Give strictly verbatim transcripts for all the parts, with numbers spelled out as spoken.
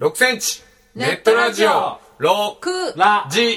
ろくセンチネットラジオろくラジ。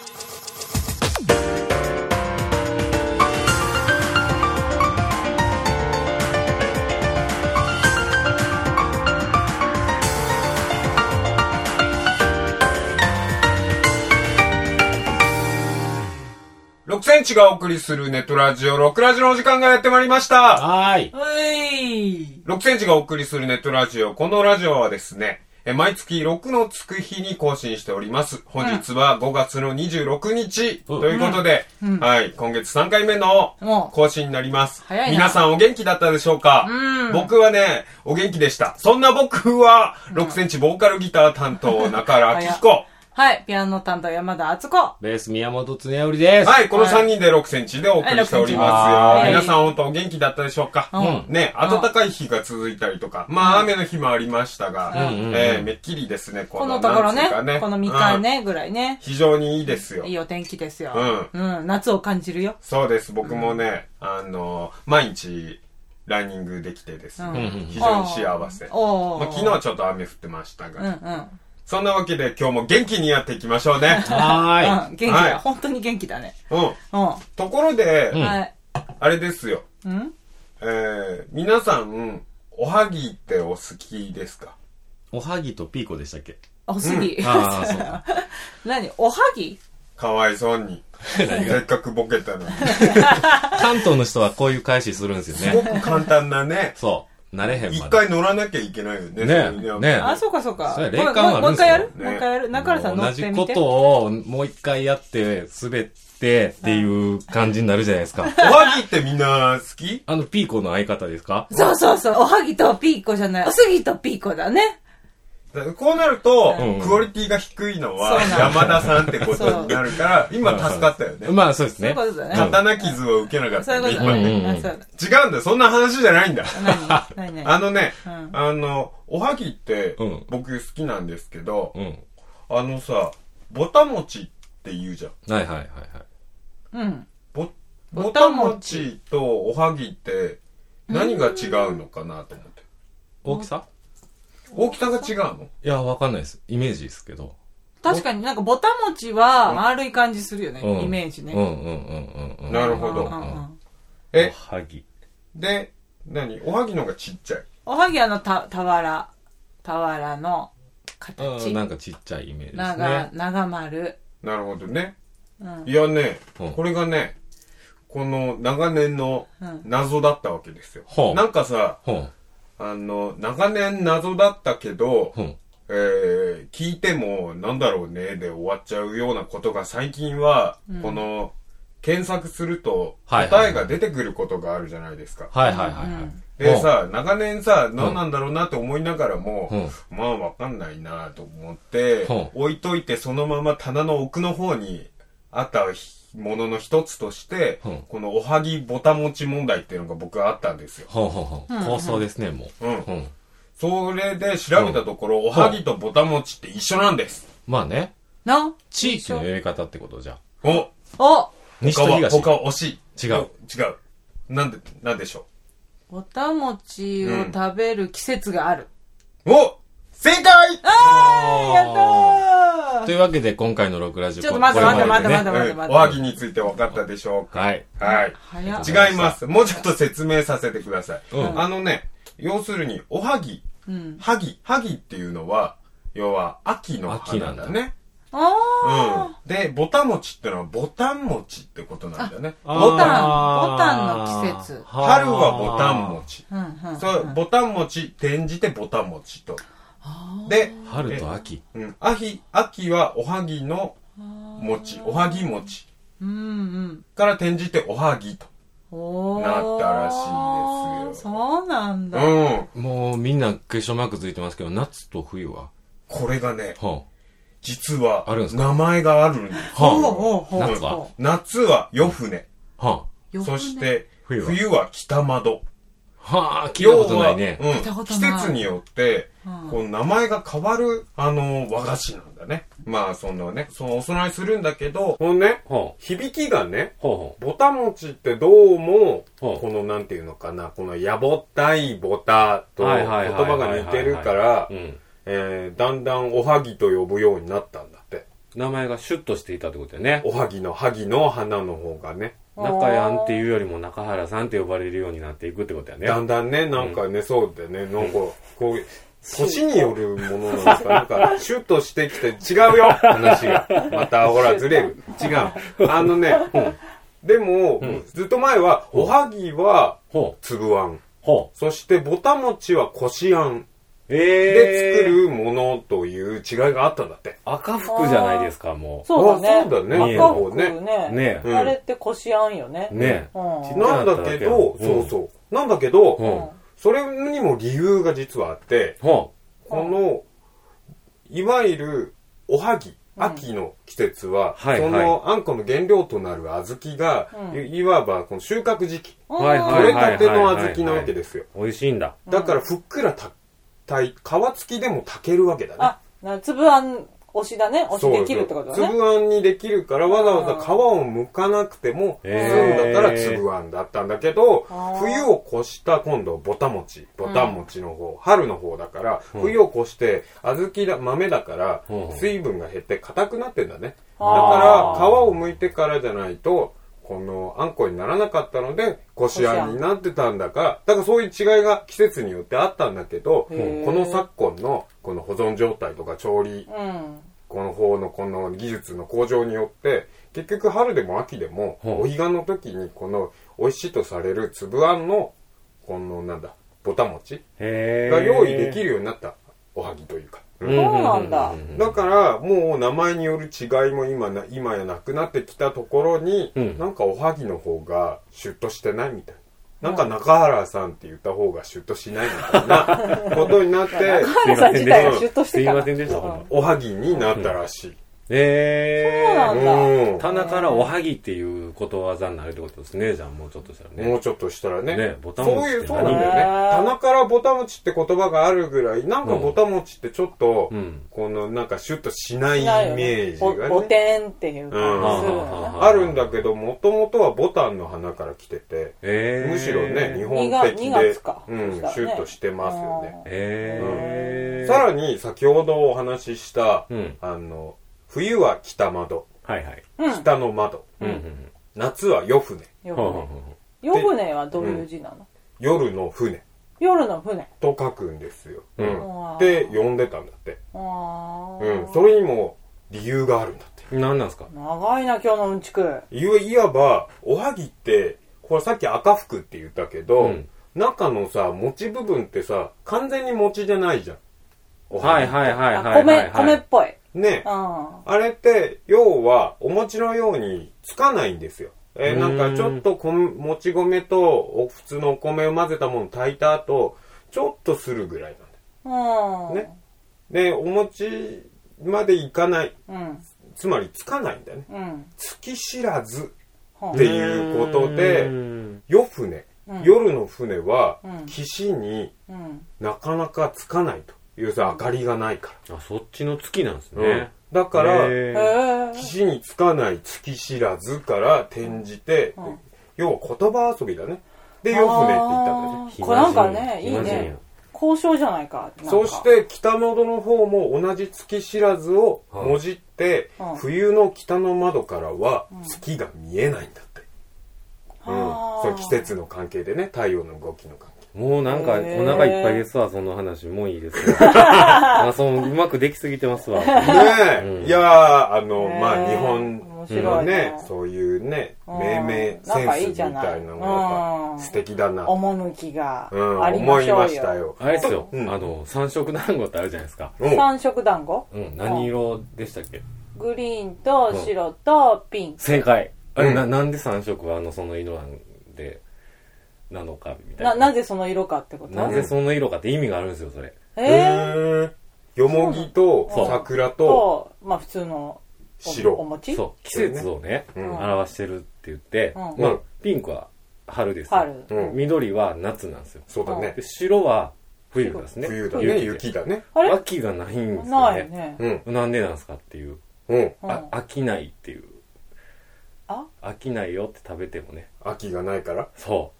ろくセンチがお送りするネットラジオろくラジのお時間がやってまいりました。 はーい。 はい。ろくセンチがお送りするネットラジオ。このラジオはですね、毎月ろくのつく日に更新しております。本日はごがつのにじゅうろくにち、うん、ということで、うん、はい、今月さんかいめの更新になります。早いな。皆さんお元気だったでしょうか？うん、僕はね、お元気でした。そんな僕は、ろくセンチボーカルギター担当、中原明彦。 はい、ピアノ担当山田敦子。 ベース宮本恒則です。 はい、このさんにんでろくセンチでお送りしておりますよ。はい、皆さん本当お元気だったでしょうか？うん、ね、暖かい日が続いたりとか、まあ雨の日もありましたが、うん、えー、めっきりですね、 このところね、ねこのみっかね、うん、ぐらいね。 非常にいいですよ。 いいお天気ですよ。うん。うん、夏を感じるよ。 そうです、僕もね、うん、あの、毎日、ランニングできてですね、うん、非常に幸せ。まあ、昨日はちょっと雨降ってましたが、うんうんそんなわけで今日も元気にやっていきましょうね。 はーい。うん、元気だ、はい。本当に元気だね。 うん。うん。ところで、うん、あれですよ。うん、えー、皆さん、おはぎってお好きですか？ おはぎとピーコでしたっけ？ おすぎ。うん、ああ、そうか。何？おはぎ？ かわいそうに。せっかくボケたのに。 関東の人はこういう返しするんですよね。すごく簡単なね。 そう。慣れへんまで。 一回乗らなきゃいけないよね。 ねねあ、そうかそうか。 それ霊感あるんですよ。 もう一回やるもう一回やる中原さん乗ってみて。 同じことをもう一回やって、滑ってっていう感じになるじゃないですか。 おはぎってみんな好き？ あの、ピーコの相方ですか？ そうそうそう。おはぎとピーコじゃない。おすぎとピーコだね。 こうなると、うん、クオリティが低いのは山田さんってことになるから、今助かったよね。 まあそうですね。 そういうことだね。 刀傷を受けなかったね。 そういうことだね。違うんだよ、そんな話じゃないんだ。 何何あのね、うん、あの、おはぎって僕好きなんですけど、うん、あのさ、ぼたもちって言うじゃん。 はいはいはいはい。 うん。 ぼ、ぼたもちとおはぎって何が違うのかなと思って。 大きさ？ 大きさが違うの？ いや、わかんないです。イメージですけど。 確かになんかぼたもちは丸い感じするよね、うん、イメージね。 うんうんうんうん。 なるほど。 え、おはぎ。 で、何？おはぎの方がちっちゃい。 おはぎあの、た、俵。俵の形。 なんかちっちゃいイメージですね。 長、長丸。 なるほどね。うん、いやね、うん、これがね、この長年の謎だったわけですよ。うん、なんかさ、うんあの、長年謎だったけど、うん、えー、聞いてもなんだろうねで終わっちゃうようなことが最近は、うん、この、検索すると答えが出てくることがあるじゃないですか。 はいはいはいはい。 でさ、長年さ、何なんだろうなって思いながらも、うん、まあわかんないなと思って、うん、置いといてそのまま棚の奥の方にあったものの一つとして、うん、このおはぎぼたもち問題っていうのが僕はあったんですよ。 ほうほうほう。構想ですね、もう。うん。 うん。それで調べたところ、うん、おはぎとぼたもちって一緒なんです。 まあね。 な地域の呼び方ってことじゃ。 おお西と東。他は惜しい。 違う。 違う。なんで、なんでしょう。ぼたもちを食べる季節がある。 うん、お正解あーやったーというわけで今回のろくラジオちょっと待って待って待って待って待って待っておはぎについて分かったでしょうか？ はいはい違います。もうちょっと説明させてください、うん、あのね要するにおはぎ、うん、はぎはぎっていうのは要は秋の花だね。 あうん、でぼたもちってのはぼたん餅ってことなんだよね。 ぼたんぼたんの季節。 春はぼたん餅、うんうん、そうぼたん餅転じてぼたもちとで春と秋、 うん、秋秋はおはぎの餅おはぎ餅、 うんうん、 から転じておはぎとなったらしいですよ。 そうなんだ、 うん、もうみんなクエスチョンマークついてますけど夏と冬はこれがね、 はあ、 実は名前があるんです。 はあ、夏は夏は夜船、 はあ、そして冬は、冬は北窓。 はあ、聞いたことないね。 うん、季節によって、うん、こう名前が変わる、あの、和菓子なんだね。まあ、そのね、そのお供えするんだけど、このね、はあ、響きがね、はあ、ぼたもちってどうも、はあ、このなんていうのかな、このやぼったいぼたと言葉が似てるから、 えー、だんだんおはぎと呼ぶようになったんだって。 名前がシュッとしていたってことだよね。 おはぎのはぎの花の方がね。 中やんっていうよりも中原さんって呼ばれるようになっていくってことだよね。 だんだんね、なんかね、うん、そうだよね。なんか、こう、年によるものなんですか。なんか、シュッとしてきて違うよ話が。また、ほら、ずれる。違う。あのね、うん、でも、うん、ずっと前は、おはぎは、粒あん。そして、ぼたもちはこしあん。で作るものという違いがあったんだって。 赤福じゃないですか、もう。 そうだね。 そうだね。 赤福ね。 ね、 うん、あれってこしあんよね。 ね、 うん、なんだけど、そうそう。なんだけど、うん、それにも理由が実はあって、うん、この、いわゆるおはぎ、秋の季節は、うん、そのあんこの原料となる小豆が、うん、いわばこの収穫時期。 はいはい、取れたての小豆なわけですよ。 美味しいんだ。 だからふっくらた皮付きでも炊けるわけだね。 あ、な粒あん押しだね。押しできるってことだね。 粒あんにできるからわざわざ皮を剥かなくても済んだから粒あんだったんだけど、冬を越した今度ぼたもち、ぼたもちの方、うん、春の方だから、うん、冬を越して小豆だ、豆だから、うん、水分が減って硬くなってんだね。だから皮を剥いてからじゃないと、このあんこにならなかったのでこしあんになってたんだが、だからそういう違いが季節によってあったんだけど、この昨今のこの保存状態とか調理、うん、この方のこの技術の向上によって結局春でも秋でも、うん、お彼岸の時にこの美味しいとされる粒あんのこのなんだぼたもちが用意できるようになったおはぎというか。 そうなんだ。 だからもう名前による違いも今な今やなくなってきたところに、うん、なんかおはぎの方がシュッとしてないみたいな、なんか中原さんって言った方がシュッとしないみたいなことになって中原さん自体がシュッとしてた。 すいませんでした。 おはぎになったらしい。 えー、そうなんだ。 棚からおはぎっていうことわざになるってことですね。じゃあもうちょっとしたらね。 もうちょっとしたらね。 ね、ぼたもちってそういう、そうなんだよね。棚からぼたもちって言葉があるぐらい、なんかぼたもちってちょっと、うん、このなんかシュッとしないイメージがね。 ぼてんっていう感じする、 うん、あるんだけど、もともとはボタンの花から来てて、えー、むしろね、日本的で、 にがつかうん、シュッとしてますよね。 えーうん、さらに先ほどお話しした、うん、あの、冬は北窓、 はいはい、 北の窓、うんうん、夏は夜船。 夜船。夜船はどういう字なの？うん、 夜の船。 夜の船。 と書くんですよ。うん、で、呼んでたんだって。うん。それにも理由があるんだって。 何なんですか？ 長いな、今日のうんちく。 いわいわば、おはぎって、これさっき赤福って言ったけど、うん、中のさ、餅部分ってさ、完全に餅じゃないじゃん。 はいはいはいはい。 米、米っぽい。 ね、うん、あれって要はお餅のようにつかないんですよ。えー、なんかちょっともち米と普通のお米を混ぜたものを炊いた後ちょっとするぐらいなんだよ、ね、でお餅までいかない、うん、つまりつかないんだよね、うん、月知らずっていうことで夜船、うん、夜の船は岸になかなかつかないと。要するに明かりがないから。 あ、そっちの月なんですね。うん、 だから、岸につかない月知らずから転じて、うん、要は言葉遊びだね。で、夜船って言ったんだね。 これなんかね、いいね。交渉じゃないか。 そして北窓の方も同じ月知らずをもじって、うん、冬の北の窓からは月が見えないんだって。うん。その季節の関係でね、太陽の動きの関係。 もうなんかお腹いっぱいですわ、その話。もういいですよ。まあ、そのうまくできすぎてますわ。 ねえ、うん、いやー、あの、まあ日本のね、そういうね、命名センスみたいなのがやっぱ素敵だな。 趣がありましょうよ、うん、思いましたよ。 あれですよ、うん、あの、三色団子ってあるじゃないですか。 うん、三色団子うん、何色でしたっけ？ グリーンと白とピンク。 正解。あれ、な、なんで三色はあの、その色なんで、なのかみたいな。 な、なぜその色かってこと？ なぜその色かって意味があるんですよ、それ。 へー。よもぎと桜と、 まあ普通の白。 お餅？ そう。季節をね、うん、表してるって言って、うん、まあピンクは春ですよ。 春。 うん、緑は夏なんですよ。 そうだね。 で白は冬ですね。 冬だね。雪だね。 あれ？秋がないんですよね。 ないね。 うん。なんでなんですかっていう。うん。あ、飽きないっていう。あ？飽きないよって食べてもね。 秋がないから？ そう。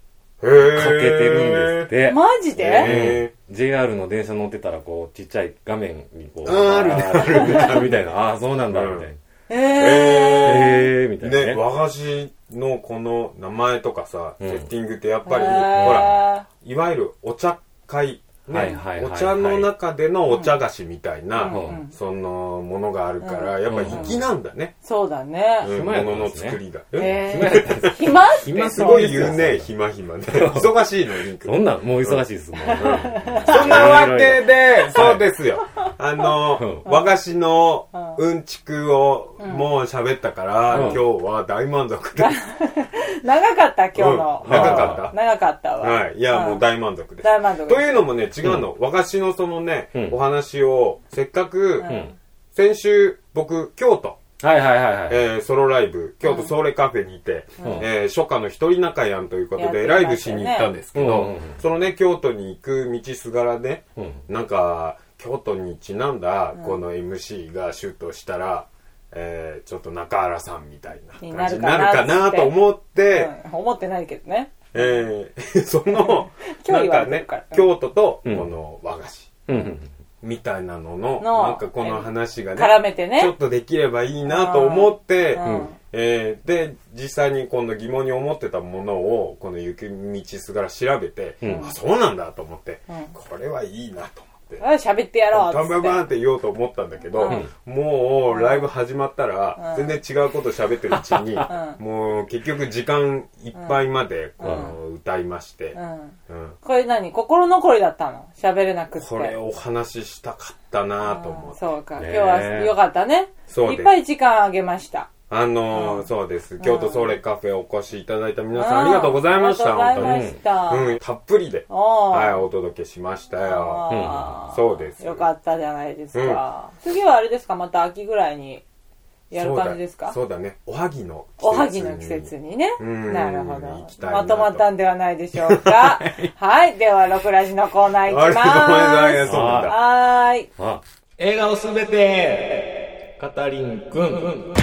けてるんですって。 マジで、 えー、ジェイアール の電車乗ってたら、こう、ちっちゃい画面にこう、 あるね。 あるみたいな。ああ、そうなんだ、みたいな。 えー、えー、みたいな、ね。 で、和菓子のこの名前とかさ、 うん、 セッティングってやっぱり、ほら、いわゆるお茶会、ね、お茶の中でのお茶菓子みたいな、うん、そのものがあるから、うん、やっぱり粋なんだね。 うん、そうだね。 うん、ものの作りが。 えー、暇暇すごい言うね、暇暇ね。忙しいのに。 そんなん、もう忙しいですもん。 そんなわけで、そうですよ。あの、和菓子のうんちくをもう喋ったから、今日は大満足です。 長かった、今日の。 長かった長かったわ。 はい。いや、もう大満足です。 大満足。 というのもね、違うの。和菓子のそのね、お話を、せっかく、先週、僕、京都。 はいはいはいはい。 えー、ソロライブ、京都ソーレカフェにいて、うん、えー、初夏の一人仲やんということで、ライブしに行ったんですけど、うんうんうん、そのね、京都に行く道すがらね、うん、なんか、京都にちなんだ、この エムシー がシュートしたら、えー、ちょっと中原さんみたいな感じになるかなと思って、 うん、思ってないけどね。 えー、その、なんかね、京都とこの和菓子。うんうんみたいなのの、なんかこの話がね、 絡めてね、 ちょっとできればいいなと思って、うんえー、で、実際に今度疑問に思ってたものを、この雪道すがら調べて、うん、あ、そうなんだと思って、うん、これはいいなと思って。 喋ってやろうってバンバンバンって言おうと思ったんだけど、うん、もうライブ始まったら、全然違うこと喋ってるうちに、うん、もう結局時間いっぱいまでこの歌いまして、うんうん、これ何心残りだったの喋れなくて。 これお話ししたかったなと思って。 そうか、今日はよかったね。いっぱい時間あげました。 あのーうん、そうです。京都ソーレカフェお越しいただいた皆さんありがとうございました。 ありがとうございました。 うん、たっぷりで、はい、お届けしましたよ。うん、そうです。 よかったじゃないですか。うん、次はあれですか、また秋ぐらいにやる感じですか？ そうだ、そうだね。おはぎの季節に。おはぎの季節にね。なるほど。まとまったんではないでしょうか。はい。では、ろくラジのコーナーいきます。はーい。 笑顔すべて、カタリンくん。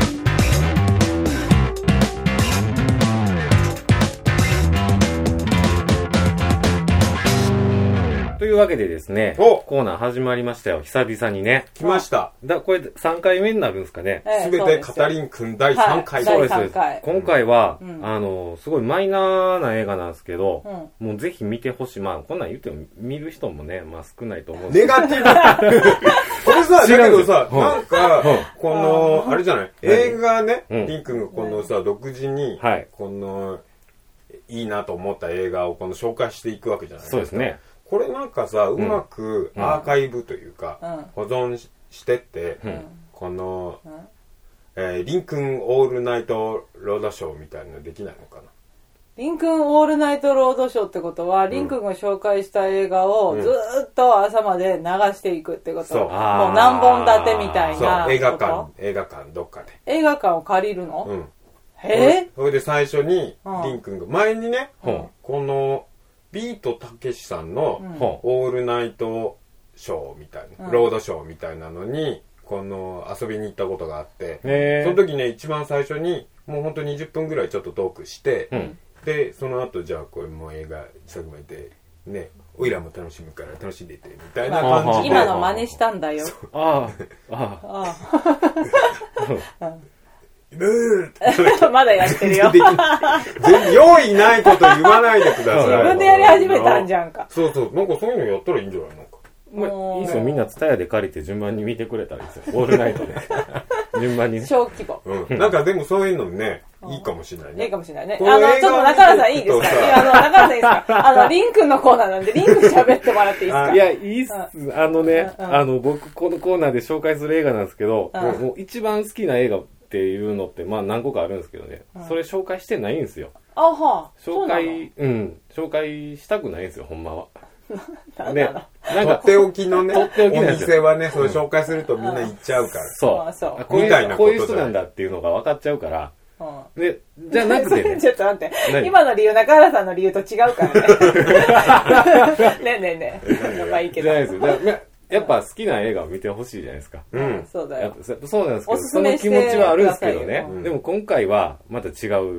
というわけでですね、コーナー始まりましたよ。久々にね。 来ました。 だ、これさんかいめになるんですかね。 すべてカタリンくんだいさんかい。 そうです、そうです。今回は、あの、すごいマイナーな映画なんですけど、もうぜひ見てほしい。まあ、こんなん言っても見る人もね、まあ少ないと思うんですけど。ネガティブこれさ、だけどさ、なんか、この、あれじゃない映画ね、リンくんがこのさ、独自に、この、いいなと思った映画をこの紹介していくわけじゃないですか。 そうですね。 これなんかさ、うまくアーカイブというか、保存してって、この、えー、リンくんオールナイトロードショーみたいなのできないのかな。 リンくんオールナイトロードショーってことは、リンくんが紹介した映画をずーっと朝まで流していくってこと。そう。もう何本立てみたいな。 そう、映画館、映画館どっかで。 映画館を借りるの？うん。 へぇ？それで最初に、リンくんが、前にね、この、ビートたけしさんのオールナイトショーみたいな、うん、ロードショーみたいなのにこの遊びに行ったことがあって、その時ね一番最初にもうほんとにじゅっぷんぐらいちょっとトークして、うん、でその後じゃあこれもう映画最後までねおいらも楽しむから楽しんでてみたいな感じで今の真似したんだよ。 あああああまだやってるよ。 用意ないこと言わないでください。 自分でやり始めたんじゃんか。 そうそう。なんかそういうのやったらいいんじゃないのか。 まあ、いいですよ。みんなツタヤで借りて順番に見てくれたらいいですよ。オールナイトで。順番にね。 小規模。 うん。なんかでもそういうのね、いいかもしれないね。 いいかもしれないね。あの、ちょっと中原さんいいですか？あの、中原さんいいですか？あの、リンくんのコーナーなんで、リンくん喋ってもらっていいですか？ いや、いいっす。あのね、あの、僕、このコーナーで紹介する映画なんですけど、もう一番好きな映画、っていうのってまあ何個かあるんですけどね、うん、それ紹介してないんですよ。 あは紹介うん紹介したくないんですよほんまは。 ね、 なんかとっておきのねお店はねそれ紹介するとみんな行っちゃうから、うん、 そうそうこういうこういう人なんだっていうのが分かっちゃうから。うん、でじゃなくてねちょっと待って今の理由中原さんの理由と違うからね。ねえねえねえまあいいけど。 じゃないですよ。やっぱ好きな映画を見てほしいじゃないですか。 うん。そうだよ。 そうなんですけど、その気持ちはあるんですけどね。うん、でも今回はまた違う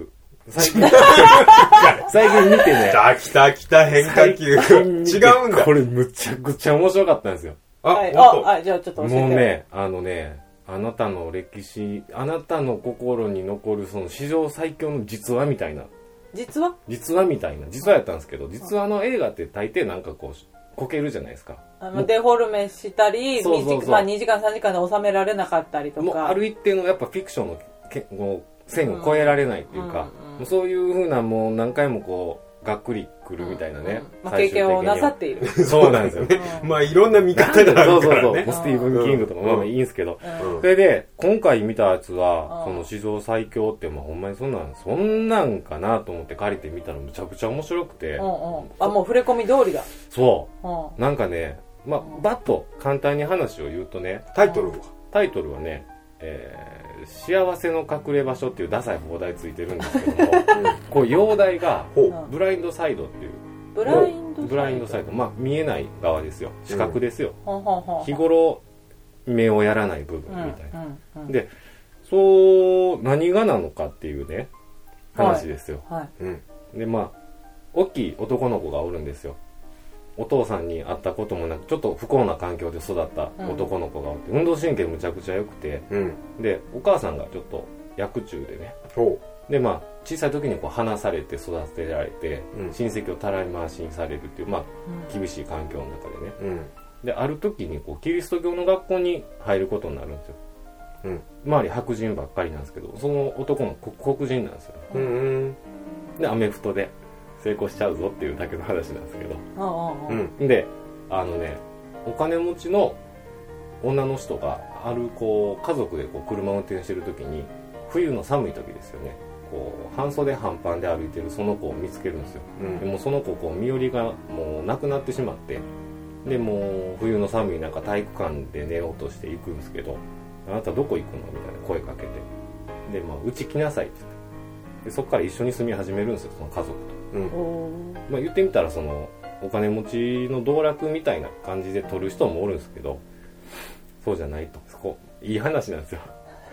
最近、最近見てね。 来た来た変化球。違うんだ。 これむちゃくちゃ面白かったんですよ。 あ、はい、あ、あ、じゃあちょっと教えて。 もうね、あのね、あなたの歴史、あなたの心に残るその史上最強の実話みたいな。 実話実話みたいな。実話やったんですけど、実話の映画って大抵なんかこう、こけるじゃないですか。 あのデフォルメしたり、そうそうそう、まあ、にじかんさんじかんで収められなかったりとか。 もうある一定のやっぱフィクションのけもう線を越えられないっていうか、うんうんうん、そういう風なもう何回もこう、がっくりくるみたいなね。うんうん、 まあ、経験をなさっている。 そうなんですよ。 うん、まあいろんな見方があるからね。そうそうそう。 スティーブン・キングとかまあいいんですけど。うん、それで、今回見たやつは、その史上最強って、まあほんまにそんなん、そんなんかなと思って借りてみたらむちゃくちゃ面白くて。うんうん、 あ、もう触れ込み通りだ。 そう。うん、なんかね、まあ、バッと簡単に話を言うとね。 タイトルはタイトルはね、えー、幸せの隠れ場所っていうダサい放題ついてるんですけども、こう容題がブラインドサイドっていう、 ブラインドサイド、 ブラインドサイド、まあ見えない側ですよ、視覚ですよ、うん、日頃目をやらない部分みたいな、うんうんうん、でそう何がなのかっていうね話ですよ、はいはい、でまあ大きい男の子がおるんですよ。お父さんに会ったこともなくちょっと不幸な環境で育った男の子がおって、うん、運動神経むちゃくちゃ良くて、うん、でお母さんがちょっと薬中でね、でまあ小さい時にこう離されて育てられて、うん、親戚をたらい回しにされるっていうまあ厳しい環境の中でね、うん、である時にこうキリスト教の学校に入ることになるんですよ、うん、周り白人ばっかりなんですけどその男の子黒人なんですよ、うんうん、でアメフトで成功しちゃうぞっていうだけの話なんですけど、うん、であのねお金持ちの女の人があるこう家族でこう車を運転してる時に冬の寒い時ですよね、こう半袖半パンで歩いてるその子を見つけるんですよ、うん、でもその子こう身寄りがもうなくなってしまって、でもう冬の寒い中体育館で寝ようとして行くんですけど、あなたどこ行くのみたいな声かけて、でまあうち来なさいって言って、でそこから一緒に住み始めるんですよ、その家族と。うん、まあ言ってみたらそのお金持ちの道楽みたいな感じで取る人もおるんですけど、そうじゃないと、そこいい話なんですよ。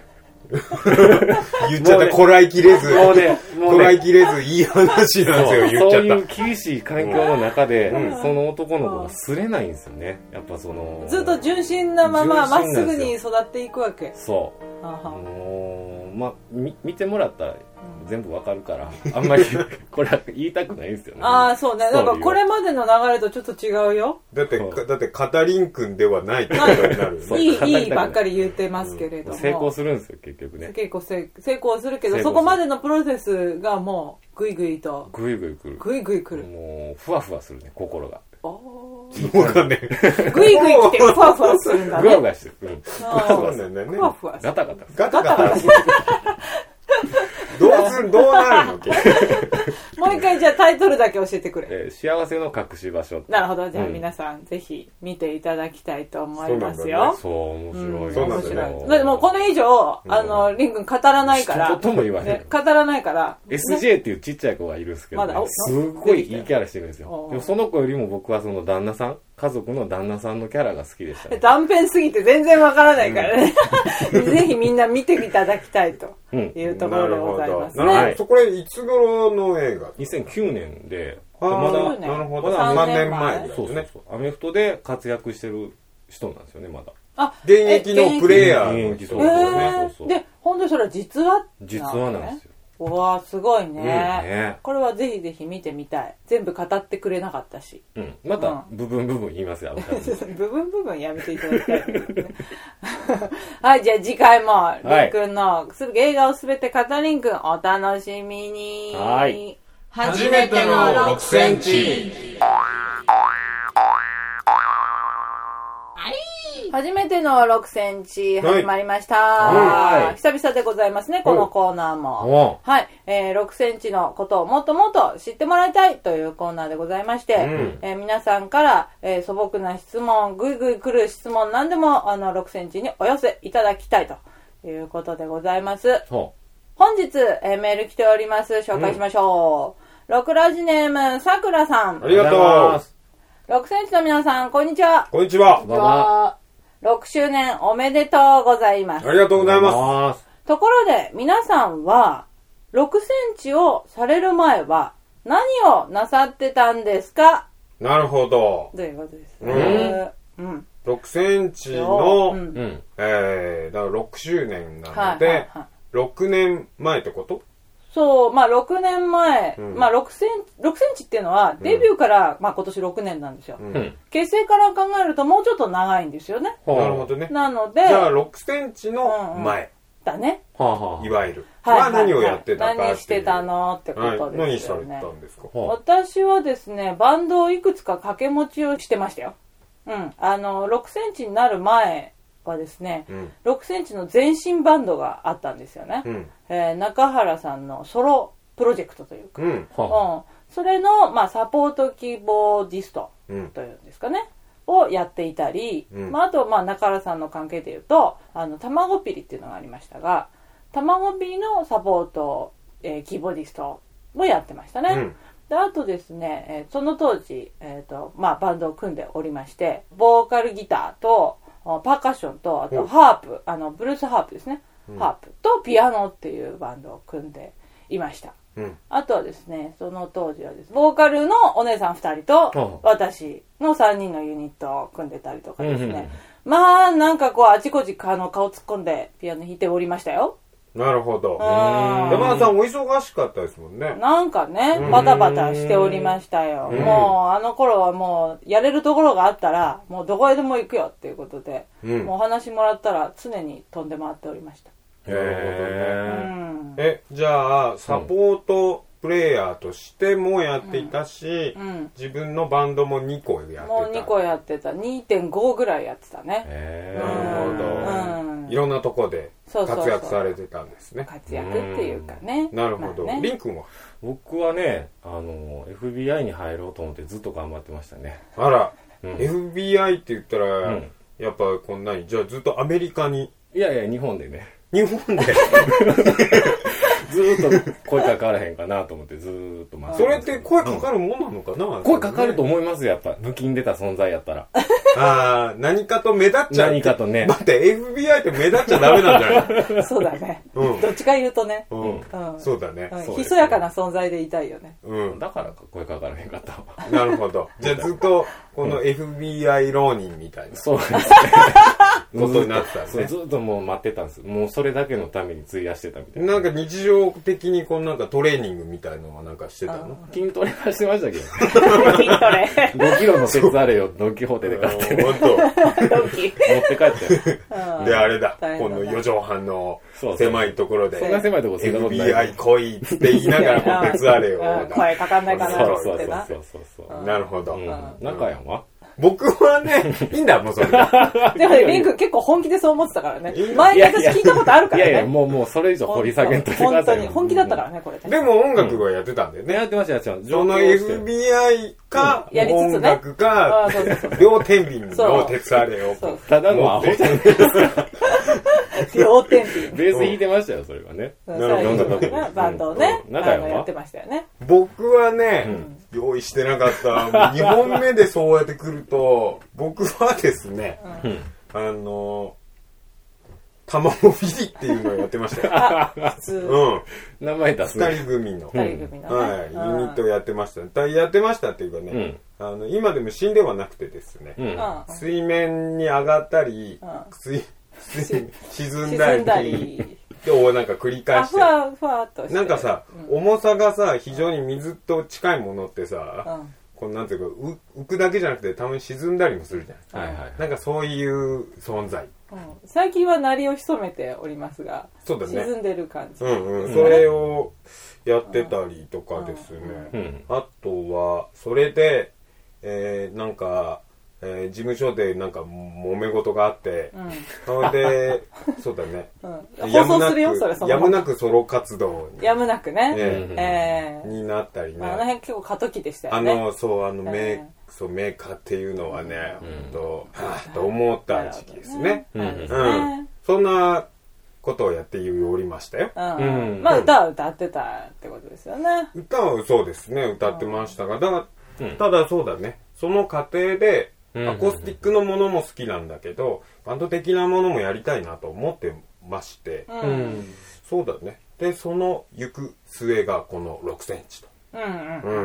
言っちゃった、こらえきれず、もうね、もうね、こらえきれずいい話なんですよ、言っちゃった。 そういう厳しい環境の中で、うん、その男の子がすれないんですよね。やっぱそのずっと純真なまままっすぐに育っていくわけ。 そう。もうまあみ見てもらったら全部わかるからあんまりこれは言いたくないんですよね。 ああそうね。なんかこれまでの流れとちょっと違うよ。 だってだってカタリン君ではないってことになる。 いいいいばっかり言ってますけれども、 うん、成功するんですよ結局ね。 結構成功するけどそこまでのプロセスがもうグイグイとグイグイくる。 グイグイくる。 もうふわふわするね心が。 ああ。わかんねえ。グイグイ来てふわふわするんだね。 ふわふわしてる。うん。 ふわふわするんだよね。 ふわふわ。 ガタガタ。 ガタガタ。どうするどうなるの？ もう一回じゃあタイトルだけ教えてくれ。 えー、幸せの隠し場所。 なるほど。じゃあ皆さん、うん、ぜひ見ていただきたいと思いますよ。 そう、面白い。うん、 そう面白い。 だってもうこれ以上、あの、リン君語らないから。 一言も言わへん、 ね。語らないから。 エスジェー っていうちっちゃい子がいるんですけど、ね、まだすごいいいキャラしてるんですよ。でもその子よりも僕はその旦那さん、家族の旦那さんのキャラが好きでした、ね。 断片すぎて全然わからないからね。うん、ぜひみんな見ていただきたいというところでございますね。 うん、はい、そこれいつ頃の映画？ にせんきゅうねんで、 まだ、なるほど。さんねんまえですね。 そうそうそう。アメフトで活躍してる人なんですよね、まだ。 あ、 現役のプレイヤーの人ですね。 そうそう。で、本当にそれは実話？ 実話なんですよ。 うわーすごいね、うん、 ね。 これはぜひぜひ見てみたい。全部語ってくれなかったし。 うん。また、部分部分言いますよ。 部分部分やめていただきたい、ね。はい、じゃあ次回も、りんくんの映画をすべて語りんくん、お楽しみに。 はい。 初めてのろくセンチ。 初めてのろくセンチ始まりました。はい、久々でございますね、このコーナーも。はい、えー、ろくセンチのことをもっともっと知ってもらいたいというコーナーでございまして、うん、えー、皆さんから、えー、素朴な質問、ぐいぐい来る質問何でもあのろくセンチにお寄せいただきたいということでございます。本日、えー、メール来ております。紹介しましょう。ろく、ラジネームさくらさん。 ありがとう。ろくセンチの皆さん、こんにちは。 こんにちは。 こんにちは。ろくしゅうねんおめでとうございます。 ありがとうございます。 ところで皆さんはろくセンチをされる前は何をなさってたんですか？ なるほど。 ということです。 うん。うん、ろくセンチの、うん、えー、だからろくしゅうねんなので、はいはいはい、ろくねんまえってこと？ そう、まあろくねんまえ、うん、まあろくセンチ、ろくセンチっていうのはデビューから、うん、まあ今年ろくねんなんですよ、うん。結成から考えるともうちょっと長いんですよね。 なるほどね。 なので、 じゃあろくセンチの前。うんうんだね。 いわゆる。はいはいはい、何をやってたかっていう。 何してたのってことですよね。 はい、何されてたんですか？ 私はですね、バンドをいくつか掛け持ちをしてましたよ。うん。あの、ろくセンチになる前はですね、うん、ろくセンチの前身バンドがあったんですよね。うんえー、中原さんのソロプロジェクトというか。うん。うん、それの、まあ、サポートキーボーディストというんですかね。をやっていたり、うんまあ、あと、まあ、中原さんの関係でいうと、あの、卵ピリっていうのがありましたが、卵ピリのサポート、えー、キーボーディストもやってましたね。うん、で、あとですね、えー、その当時、えっと、まあ、バンドを組んでおりまして、ボーカルギターと、パーカッションと、あとハープ、あの、ブルースハープですね。うん、ハープとピアノっていうバンドを組んでいました。うん、あとはですね、その当時はですね、ボーカルのお姉さんふたりと私のさんにんのユニットを組んでたりとかですね、うん、まあなんかこうあちこちあの顔突っ込んでピアノ弾いておりましたよ。 なるほど。山田さんお忙しかったですもんね。 なんかね、バタバタしておりましたよ。もうあの頃はもうやれるところがあったらもうどこへでも行くよっていうことで、うん、もうお話もらったら常に飛んで回っておりました。 へー、うん、えじゃあサポートプレイヤーとしてもやっていたし、うんうん、自分のバンドもにこやってた。 もうにこやってた。 にてんご ぐらいやってたね。 へー、なるほど、うん、いろんなとこで活躍されてたんですね。 そうそうそう、活躍っていうかね。 なるほど、まあね、リン君は？ 僕はねあの エフビーアイ に入ろうと思ってずっと頑張ってましたね。 あら、うん、エフビーアイ って言ったら、うん、やっぱこんなにじゃあずっとアメリカに？ いやいや日本でね。 日本でずーっと声かからへんかなと思ってずーっと待って。 それって声かかるもんなのかな、うん、 声かかると思いますよ、やっぱ抜きん出た存在やったら。 ああ、何かと目立っちゃう。 何かとね。 待って エフビーアイ って目立っちゃダメなんじゃない？ そうだね、うん、どっちか言うとね、 うんうん、そうだね、 うん、ひそやかな存在でいたいよね、 うん、だから声かからへんかったわ。 なるほど。じゃあずっとこの エフビーアイ 浪人みたいな、 そうですねことになってたんですね。 ずっともう待ってたんです。もうそれだけのために費やしてたみたいな。 なんか日常的にこうなんかトレーニングみたいのはなんかしてたの？ 筋トレはしてましたけど筋トレごキロの鉄あれよドンキホーテで買ってね、 本当ドンキ持って帰ってであれだ、このよ畳半の狭いところでそんな狭いところエフビーアイ 来いって言いながらも鉄あれを声かかんないかなってな。 そうそうそうそう、 なるほど。 中山は僕はね、いいんだ、もうそれ。 でもね、リンク結構本気でそう思ってたからね。前に私聞いたことあるからね。 いやいや、もうもうそれ以上掘り下げんといてください。 本当に本気だったからね、これ。 でも音楽はやってたんだよね。 やってました、やってました。 その エフビーアイ か、音楽か、両天秤の鉄あれを。 ただのアホじゃないですか。 両天秤。 ベース弾いてましたよ、それはね。 なるほど。バンドをね、やってましたよね。 僕はね、用意してなかった。にほんめでそうやって来ると、僕はですね、うん、あの、卵ビリっていうのをやってましたよ。 あ、普通。 うん。 名前出すね。二人組の。 二人組の、ね。 はい。ユニットをやってました。やってましたっていうかね、うん、あの、今でも死んではなくてですね、うん、水面に上がったり、うん、水沈んだり、だりをなんか繰り返して、 ふわふわっとしてなんかさ、うん、重さがさ、非常に水と近いものってさ、うん、こうなんていうか浮くだけじゃなくてたまに沈んだりもするじゃん、はいはいはい、なんかそういう存在、 うん、最近は鳴りを潜めておりますが、そうだね、沈んでる感じ、 うんうん、それをやってたりとかですね、うんうん、あとはそれで、えー、なんかえー、事務所でなんか揉め事があって、うん、それでそうだね、 うん、やむなくやむなくソロ活動にやむなくね、 えーえー、になったりね、 まあ、あの辺結構過渡期でしたよね。 あのそうあのメー、えー、そうメーカーっていうのはね、うん、とはぁと思った時期ですね、うんうんうん、そんなことをやっておりましたよ、うんうん、まあ歌は歌ってたってことですよね。 歌はそうですね、歌ってましたが、だから、うん、ただそうだね、その過程でアコースティックのものも好きなんだけど、バンド的なものもやりたいなと思ってまして、うん、そうだね。 で、その行く末がこのろくセンチと。 うんうん。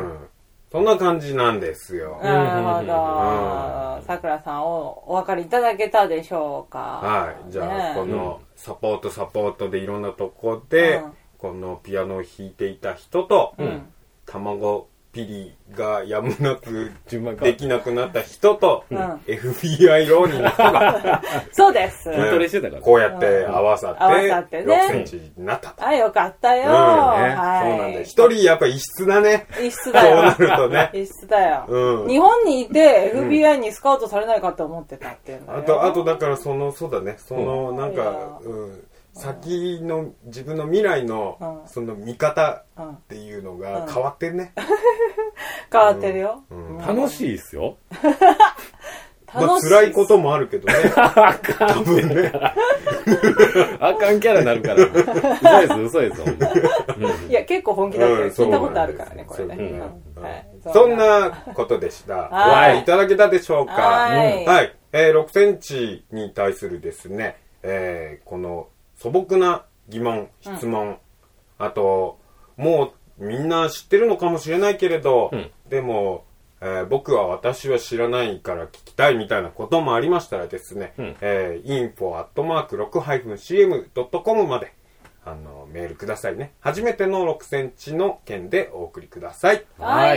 うん。そんな感じなんですよ。 なるほど。さくらさんをお分かりいただけたでしょうか。 はい。じゃあ、ね、このサポートサポートでいろんなとこで、うん、このピアノを弾いていた人と、うん、卵ピリがやむなくできなくなった人と、うん、エフビーアイ 浪人の人がそうです、 うん、こうやって合わさって、うん、合わさってね、ろくセンチになったと。 あ、よかったよ、うんね、 はい、そうなんだ。一人やっぱ異質だね。 異質だよ。 そうなるとね。 異質だよ、うん。日本にいて エフビーアイ にスカウトされないかって思ってたっていうんだよ。 あと、あとだからその、そうだね、その、なんか、うん先の自分の未来の、うん、その見方っていうのが変わってるね、うん、 変わってるよ、 うんうん、楽しいっすよまあ辛いこともあるけどねあかん多分ねあかんキャラになるから嘘です嘘です、 うん、いや結構本気だって聞いたことあるからねこれね、 うんはい、そんなことでしたお会いいただけたでしょうかはい、はいえー、ろくセンチに対するですね、えー、この素朴な疑問、質問、うん、あと、もうみんな知ってるのかもしれないけれど、うん、でも、えー、僕は私は知らないから聞きたいみたいなこともありましたらですね、うんえー、インフォ アットマークろくシーエムドットコム まであのメールくださいね。初めてのろくセンチの件でお送りください。 はい。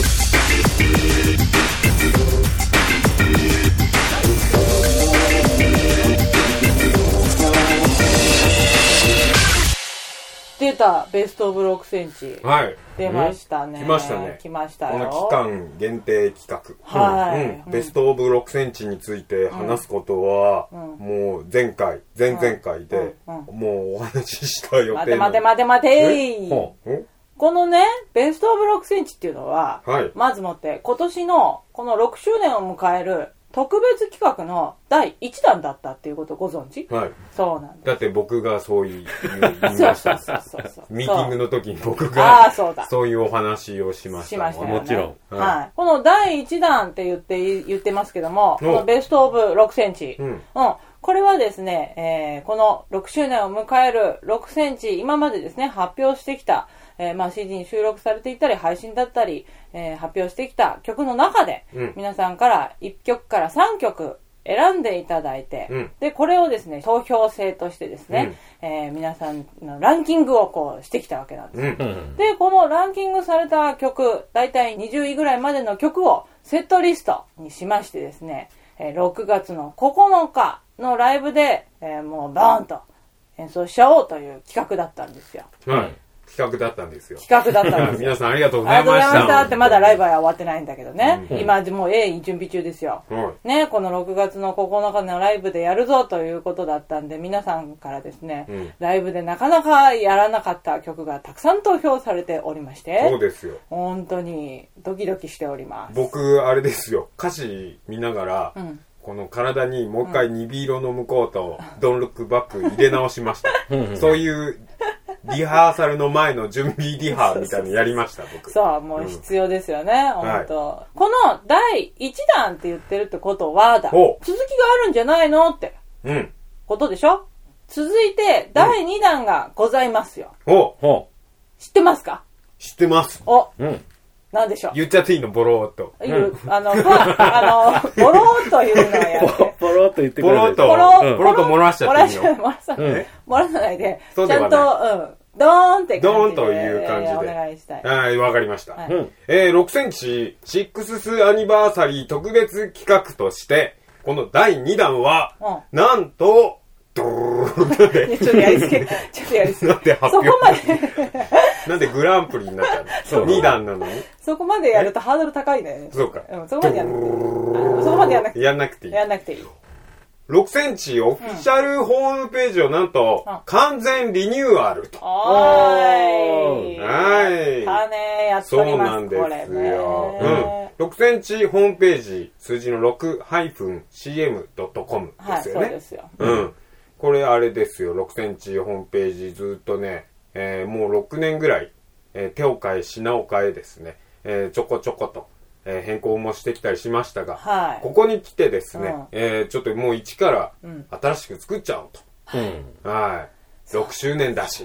出たベストオブろくセンチ、 はい、 出ましたね、 うん、来ましたね来ましたよ。 この期間限定企画、 はいうんうん、ベストオブろくセンチについて話すことは、うん、もう前回前々回で、うんうん、もうお話しした予定の待て待て待て待てこのねベストオブろくセンチっていうのは、はい、まずもって今年のこのろくしゅうねんを迎える特別企画のだいいちだんだったっていうことご存知？ はい。 そうなんです。 だって僕がそう言いました。 そうそうそうそう。 ミーティングの時に僕があそうだそういうお話をしました。 しましたよね。 もちろん。 はい。はい、このだいいちだんって言って言ってますけども、このベストオブろくセンチ。うん。うん。これはですね、えー、このろくしゅうねんを迎えるろくセンチ、今までですね、発表してきた、えー、まあ シーディー に収録されていたり、配信だったり、えー、発表してきた曲の中で、うん、皆さんからいっきょくからさんきょく選んでいただいて、うん、で、これをですね、投票制としてですね、うん、えー、皆さんのランキングをこうしてきたわけなんです。うん、で、このランキングされた曲、だいたいにじゅういぐらいまでの曲をセットリストにしましてですね、ろくがつのここのかのライブで、えー、もうバーンと演奏しちゃおうという企画だったんですよ。 はい。企画だったんですよ。 企画だったんですよ。 皆さんありがとうございました。ありがとうございましたってまだライブは終わってないんだけどね。うん、今でも鋭意準備中ですよ。うん、ね、このろくがつのここのかのライブでやるぞということだったんで、皆さんからですね、うん、ライブでなかなかやらなかった曲がたくさん投票されておりまして。 そうですよ。 本当にドキドキしております。 僕、あれですよ。歌詞見ながら、うんこの体にもう一回にビーロの向こうとドンルックバック入れ直しました。そういうリハーサルの前の準備リハみたいなのやりました、僕。 そう、もう必要ですよね、うん、本当、はい、このだいいちだんって言ってるってことはだ、続きがあるんじゃないのって、うん、ことでしょ。続いてだいにだんがございますよ。 おお知ってますか？ 知ってます。 お、うんなんでしょう。 言っちゃっていいのボローっと。 言う、あの、あの、ボローっと言うのはやめて。 ボローっと言ってくれる。 ボローっと、ボローっと漏らしちゃっていいの。 漏らさない。漏らさないで、ちゃんと、うん、ドーンって感じで。 ドーンという感じで。 お願いしたい。 はい、わかりました。はい、えー、ろくセンチ、シックススアニバーサリー特別企画として、このだいにだんは、うん、なんと、ドーンちょっとやりすぎ。ちょっとやりすぎ。 なんで発表そこまで。 なんでグランプリになったの？にだんなのに。 そこまでやるとハードル高いね。 そうか。 うん、そこまでやんなくていい。そこまでやんなくていい。 やんなくていい。 やんなくていい。 ろくセンチオフィシャルホームページをなんと、うん、完全リニューアルと。 おーい。 はい。 金やっております。そうなんですよ。うん。ろくセンチホームページ、数字の ろくシーエムドットコム ですよね。はい、そうですよ。うん。これあれですよ、ろくセンチホームページずっとね、えー、もうろくねんぐらい、えー、手を変え品を変えですね、えー、ちょこちょこと、えー、変更もしてきたりしましたが、はい、ここに来てですね、うんえー、ちょっともう一から新しく作っちゃおうと、うん、はいろくしゅうねんだしと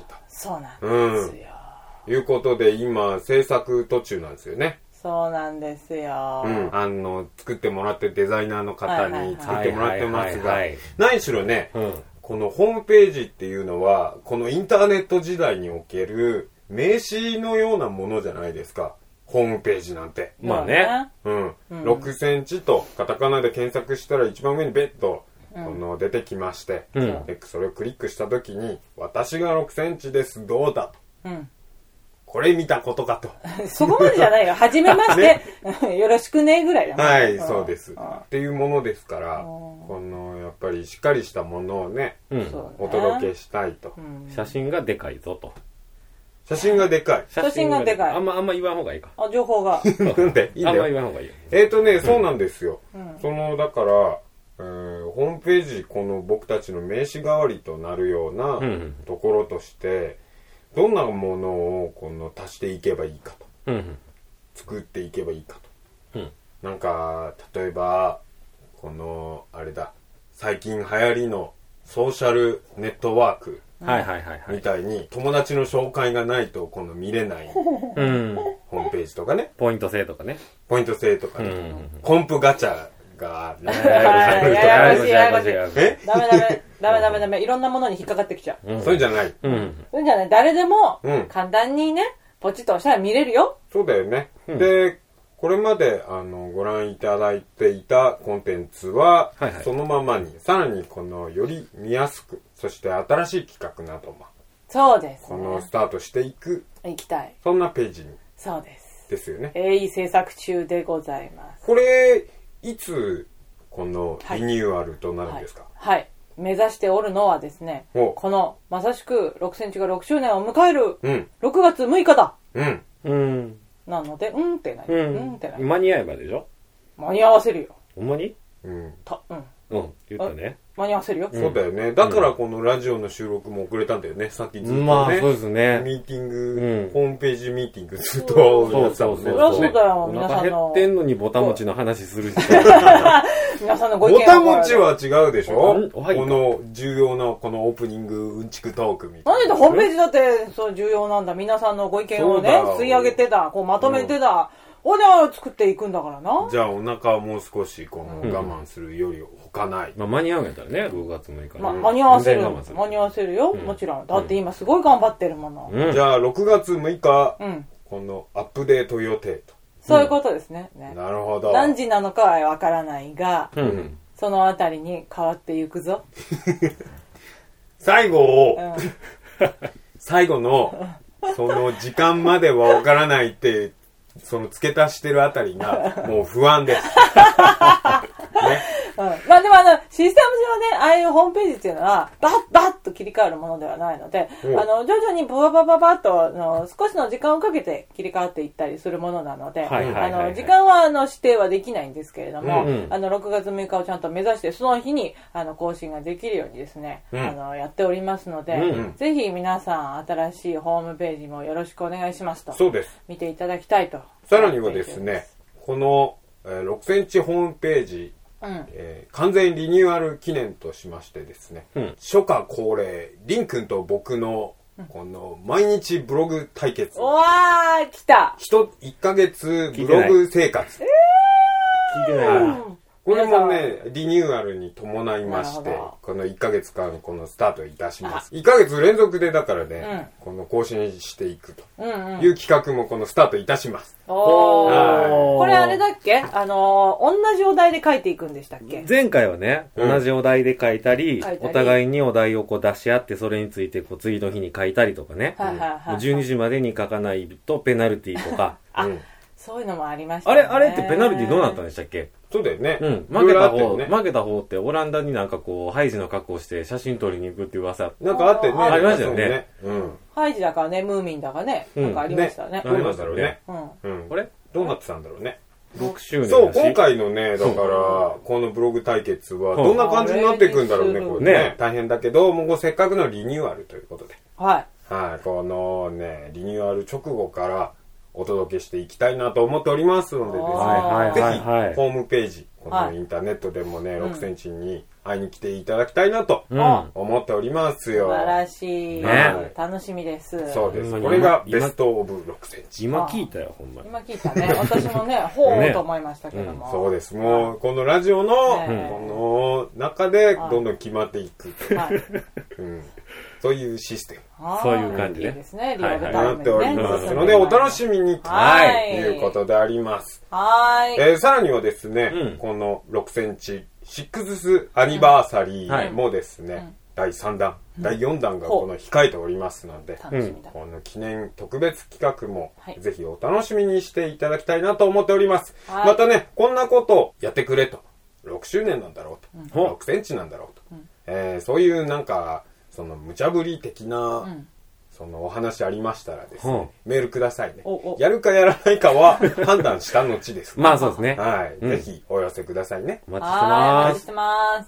そうなんですよ。 うん、いうことで、今、制作途中なんですよね。 そうなんですよ。 うん。あの、作ってもらってデザイナーの方に作ってもらってますが、何しろね、うん、このホームページっていうのは、このインターネット時代における名刺のようなものじゃないですか。ホームページなんて。 まあね。 うん。うん、ろくセンチとカタカナで検索したら一番上にベッド、この出てきまして、うん、でそれをクリックしたときに、私がろくセンチです、どうだと。うん、これ見たことかと。 そこまでじゃないよ。はじめまして、ね、よろしくねぐらいだもん。 はい、そうです。っていうものですから、このやっぱりしっかりしたものをね、うん、お届けしたいと、 うん。写真がでかいぞと。 写真がでかい。 写真がでかい。 あんま、あんま言わん方がいいか。 あ、情報が。 なんでいいんだよ。 あんま言わん方がいいよ。 えっとね、そうなんですよ。うん、その、だから、えー、ホームページ、この僕たちの名刺代わりとなるようなところとして、どんなものをこの足していけばいいかと、うん、作っていけばいいかと、うん、なんか例えばこのあれだ最近流行りのソーシャルネットワークみたいに友達の紹介がないとこの見れない、うん、ホームページとかねポイント制とかねポイント制とかね、うん、コンプガチャがねややこしいややこしいえダメダメダメダメダメいろんなものに引っかかってきちゃう、 うん、そういうんじゃない、 うん、そういうんじゃない誰でも簡単にねポチッと押したら見れるよそうだよね、うん、でこれまであのご覧いただいていたコンテンツは、はいはい、そのままにさらにこのより見やすくそして新しい企画などもそうです、ね、 このスタートしていくいきたいそんなページにそうですですよね鋭意制作中でございますこれいつこのリニューアルとなるんですか、 はい、はいはい目指しておるのはですねこのまさしくろくセンチがろくしゅうねんを迎えるろくがつむいかだうんうんなのでうんってない、うん、うんってない間に合えばでしょ間に合わせるよほんまにうんたうんうん言ったね間に合わせるよ、 うん、そうだよねだからこのラジオの収録も遅れたんだよねさっきずっとね、 まあそうですねミーティング、うん、ホームページミーティングずっとやってたもんねそうだよお腹減ってんのにボタ持ちの話する人皆さんのご意見ボタ持ちは違うでしょこの重要なこのオープニングうんちくトークみたいななんでホームページだってそう重要なんだ皆さんのご意見をね吸い上げてだこうまとめてだ、うん、おじゃあ作っていくんだからなじゃあお腹はもう少しこの我慢するより他ない、うんまあ、間に合うんやったらねろくがつむいか、ねま、間に合わせる間に合わせるよ、うん、もちろんだって今すごい頑張ってるもの、 うん、じゃあろくがつむいか、うん、このアップデート予定とそういうことですね、うん、ねなるほど何時なのかはわからないが、うん、そのあたりに変わっていくぞ最後を、うん、最後のその時間まではわからないってその付け足してるあたりがもう不安です、ねうん、まあでもあのシステム上ねああいうホームページっていうのはバッバッと切り替わるものではないので、うん、あの徐々にババババッとあの少しの時間をかけて切り替わっていったりするものなので、はいはいはいはい、あの時間はあの指定はできないんですけれども、うんうん、あのろくがつむいかをちゃんと目指してその日にあの更新ができるようにですね、うん、あのやっておりますので、うん、ぜひ皆さん新しいホームページもよろしくお願いしますとそうです見ていただきたいとさらにはですねこの、えー、ろくセンチホームページうんえー、完全リニューアル記念としましてですね、うん、初夏恒例りんくんと僕のこの毎日ブログ対決、 うわー来たいっかげつブログ生活聞いてない、えー、 これもねリニューアルに伴いましてこのいっかげつかんこのスタートいたしますいっかげつ連続でだからね、うん、この更新していくという企画もこのスタートいたしますおーこれあれだっけあのー、同じお題で書いていくんでしたっけ前回はね、うん、同じお題で書いたり、お互いにお題をこう出し合ってそれについてこう次の日に書いたりとかね、はいはいはいはい、じゅうにじまでに書かないとペナルティーとかあ、うん、そういうのもありましたねあれあれってペナルティーどうなったんでしたっけそうだよね、 うん、負けた方、ね、負けた方ってオランダになんかこうハイジの格好して写真撮りに行くっていう噂なんかあってねありましたよね、 うん、ハイジだかねムーミンだかね、うん、なんかありましたね、 ね、どうなんだろうね、 うんうん、これどうなってたんだろうねろくしゅうねんそう今回のねだからこのブログ対決はどんな感じになっていくんだろうねこれねね大変だけどもうせっかくのリニューアルということではいはいこのねリニューアル直後からお届けしていきたいなと思っておりますのでですね、はいはいはいはい、ぜひホームページこのインターネットでもね、はい、ろくセンチに会いに来ていただきたいなと思っておりますよ。 素晴らしい。ね、楽しみです。 そうです。これがベストオブろくセンチ。 今聞いたよ、ほんまに。 今聞いたね。私もね、ほうと思いましたけども。 そうです。もう、このラジオの、この中でどんどん決まっていくという。そういうシステム。 そういう感じで。 いいですね、リアルタイムなっておりますので、お楽しみにということであります。 はい。 えー、さらにはですね、うん、このろくセンチ、シックスアニバーサリーもですね、うんはい、だいさんだん、うん、だいよんだんがこの控えておりますので、うん、この記念特別企画もぜひお楽しみにしていただきたいなと思っております。はい、またね、こんなことをやってくれと。ろくしゅうねんなんだろうと。うん、ろくセンチなんだろうと。うんえー、そういうなんか、その無茶ぶり的な、うんそのお話ありましたらですね、うん、メールくださいね。おおやるかやらないかは判断した後です、 ね。まあそうですね。 はい、うん。ぜひお寄せくださいね。 お待ちしてます。お待ちしてます。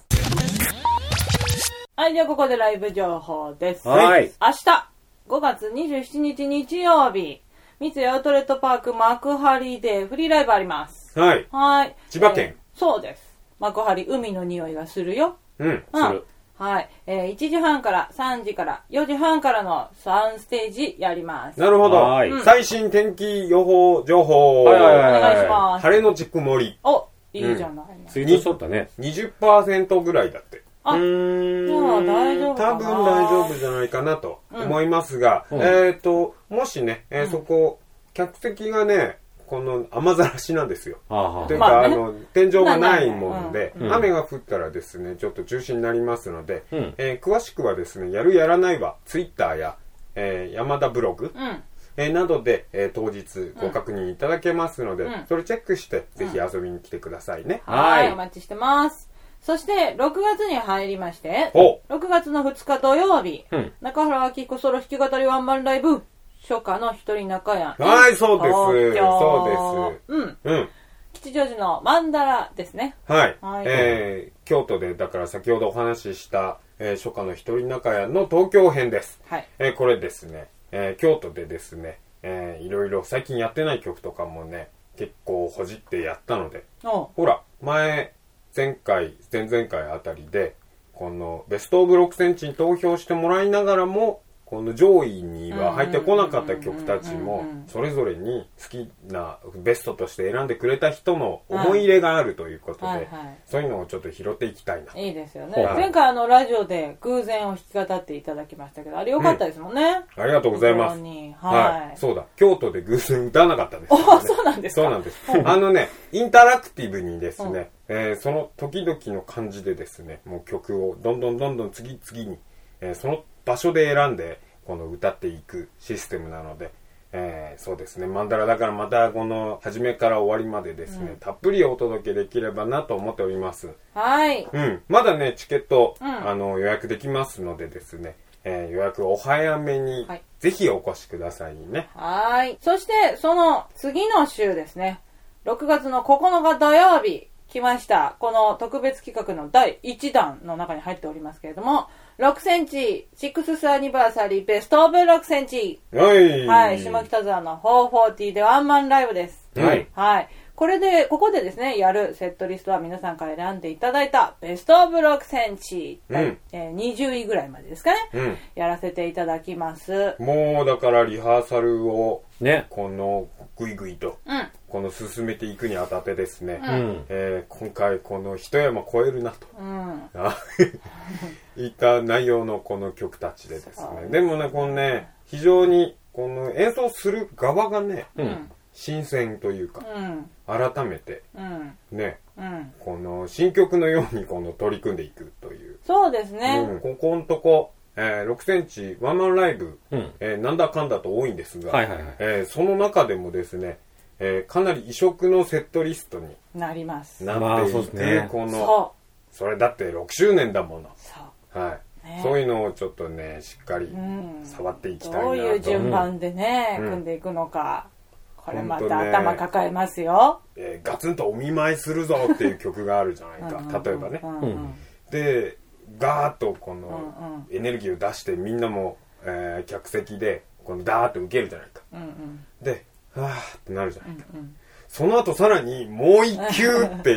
はい、じゃあここでライブ情報です。 はい。 明日、ごがつにじゅうしちにち日曜日、三井アウトレットパーク幕張でフリーライブあります。 はい。 はい。 千葉県、 えー。そうです。幕張、海の匂いがするよ。 うん。 うん、する。はい、えー。いちじはんからさんじからよじはんからのさんステージやります。 なるほど。うん、最新天気予報情報。 はいはいはいはい、お願いします。 晴れのち曇り。 お、いいじゃない。 ツイートしとったね。 にじゅっパーセント ぐらいだって。 あ、じゃあ大丈夫かな。 多分大丈夫じゃないかなと思いますが、うん、えっと、もしね、えー、そこ、客席がね、この雨ざらしなんですよ。というか、まあね、あの天井がないもので、うん、雨が降ったらですねちょっと中止になりますので、うんえー、詳しくはですねやるやらないはツイッターや、えー、山田ブログ、うんえー、などで、えー、当日ご確認いただけますので、うん、それチェックしてぜひ遊びに来てくださいね。 うん、はいお待ちしてます。そしてろくがつに入りましてろくがつのふつか土曜日、うん、中原明子ソロ弾き語りワンマンライブ初夏の一人中屋。 はい、そうです。そうです。うん。うん。吉祥寺のマンダラですね。 はい。はい、えー、京都で、だから先ほどお話しした、えー、初夏の一人中屋の東京編です。はい。えー、これですね、えー、京都でですね、えー、いろいろ最近やってない曲とかもね、結構ほじってやったので、ほら、前、前回、前々回あたりで、このベストオブろくセンチに投票してもらいながらも、この上位には入ってこなかった曲たちもそれぞれに好きなベストとして選んでくれた人の思い入れがあるということで、はいはいはい、そういうのをちょっと拾っていきたいな。 いいですよね。はい、前回あのラジオで偶然を弾き語っていただきましたけどあれ良かったですもんね、 うん、ありがとうございます。はい、はい、そうだ京都で偶然歌わなかったんです、 ね、あそうなんですか。 そうなんですあのねインタラクティブにですね、うんえー、その時々の感じでですねもう曲をどんどんどんどん次々に、えー、その場所で選んでこの歌っていくシステムなので、えー、そうですねマンダラだからまたこの初めから終わりまでですね、うん、たっぷりお届けできればなと思っております。 はい、 うん、まだねチケット、うん、あの予約できますのでですね、えー、予約お早めに、はい、ぜひお越しくださいね。 はい。そしてその次の週ですねろくがつのここのか土曜日来ました。この特別企画のだいいちだんの中に入っておりますけれどもろくセンチシックスアニバーサリーベストオブろくセンチはい、 はい、下北沢のフォーフォーティーでワンマンライブです。 はい、 はい、これでここでですねやるセットリストは皆さんから選んでいただいたベストオブろくセンチ、うんえー、にじゅういぐらいまでですかね、うん、やらせていただきます。 もうだからリハーサルをねこのグイグイと、うん、この進めていくにあたってですね、うんえー、今回この一山越えるなと、うん、いった内容のこの曲たちでですねでもねこのね非常にこの演奏する側がね、うん、新鮮というか、うん、改めて、うん、ね、うん、この新曲のようにこの取り組んでいくというそうですね、 うん、ここのとこえー、ろくセンチワンマンライブ、うんえー、なんだかんだと多いんですが、はいはいはいえー、その中でもですね、えー、かなり異色のセットリストになりますなっていて、まあ そ, ね、この そ, それだってろくしゅうねんだものそう、はいね、そういうのをちょっとねしっかり触っていきたいなと、 うん、どういう順番でね、うん、組んでいくのかこれまた頭抱えますよ、 ねえー、ガツンとお見舞いするぞっていう曲があるじゃないか例えばね、うんうん、でガーッとこのエネルギーを出してみんなも、えー、客席でこのダーッと受けるじゃないか、うんうん、ではーってなるじゃないか、うんうん、その後さらにもう一球って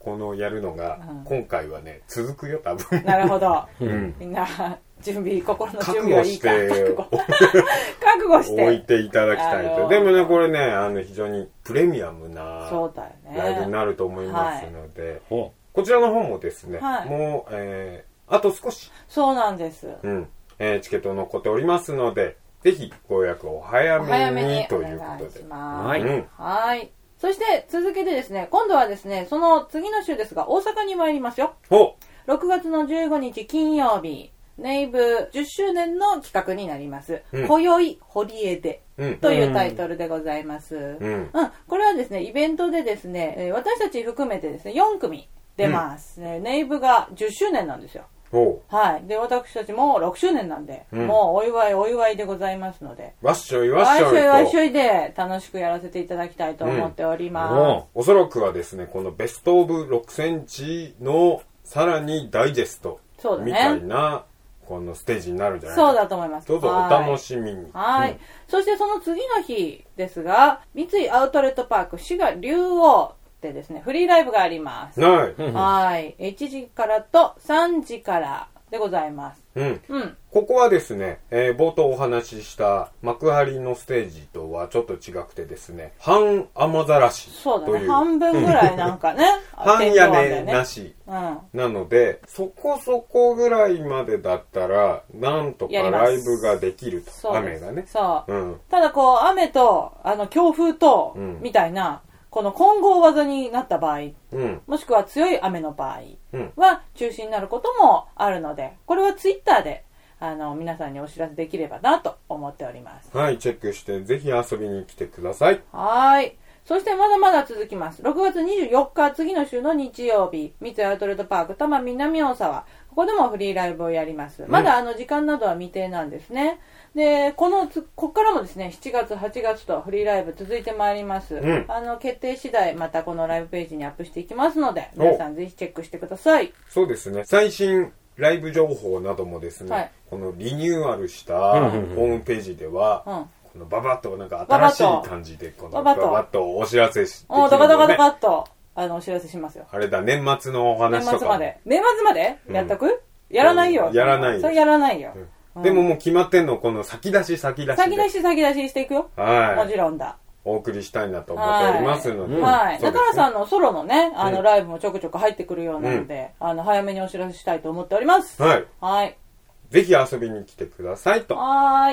このやるのが、うん、今回はね続くよ多分。 なるほど、 うん、 みんな準備心の準備はいいか覚悟して覚悟して置いていただきたいと。でもねこれねあの非常にプレミアムなライブになると思いますので、はい、こちらの方もですね、はい、もう、えー、あと少しそうなんです、 うんえー、チケット残っておりますのでぜひご予約お早めに、早めにということではい、うん、はいそして続けてですね今度はですねその次の週ですが大阪に参りますよ。ろくがつのじゅうごにち金曜日ネイブじゅっしゅうねんの企画になります。うん、今宵堀江で、うん、というタイトルでございます、うんうん。これはですね、イベントでですね、私たち含めてですね、よんくみ出ます。うん、ネイブがじゅっしゅうねんなんですよ。はい。で、私たちもろくしゅうねんなんで、うん、もうお祝いお祝いでございますので。 わっしょいわっしょいと。 わっしょいわっしょいで楽しくやらせていただきたいと思っております。うん、 おそらくはですね、このベストオブろくセンチのさらにダイジェストみたいな、このステージになるんじゃないか。 そうだと思います。 どうぞお楽しみに。 はい。うん、そしてその次の日ですが、三井アウトレットパーク滋賀竜王でですね、フリーライブがあります。 はい。 はい。いちじからとさんじからでございます。 うん。うん。ここはですね、えー、冒頭お話しした幕張のステージとはちょっと違くてですね、半雨ざらしという。 そうだね。半分ぐらいなんかね。 半屋根なし。うん。なので、そこそこぐらいまでだったら、なんとかライブができると。雨がね。 そう。うん。ただこう、雨と、あの、強風と、うん、みたいな、この混合技になった場合、うん、もしくは強い雨の場合は中止になることもあるので、これはツイッターであの皆さんにお知らせできればなと思っております。 はい、チェックしてぜひ遊びに来てください。 はい。そしてまだまだ続きます。ろくがつにじゅうよっか、次の週の日曜日、三井アウトレットパーク多摩南大沢、ここでもフリーライブをやります。まだあの時間などは未定なんですね。で、このつ、ここからもですね、しちがつ、はちがつとフリーライブ続いてまいります。うん、あの、決定次第、またこのライブページにアップしていきますので、皆さんぜひチェックしてください。 そうですね。最新ライブ情報などもですね、はい、このリニューアルしたホームページでは、うんうんこのババッとなんか新しい感じでこのババッとお知らせしておドカドカドカッとあのお知らせしますよ。 あれだ年末のお話とか年末まで年末までやっとく、うん、やらないよ。 やらないよ。 それやらないよ。 うんうん、でももう決まってんのこの先出し先出し先出し先出ししていくよ。はい。もちろんだ。 お送りしたいなと思っておりますので。 はい。中原さんのソロのねあのライブもちょくちょく入ってくるようなので、うん、あの早めにお知らせしたいと思っております。 はい。 はい。 ぜひ遊びに来てくださいと。 はい。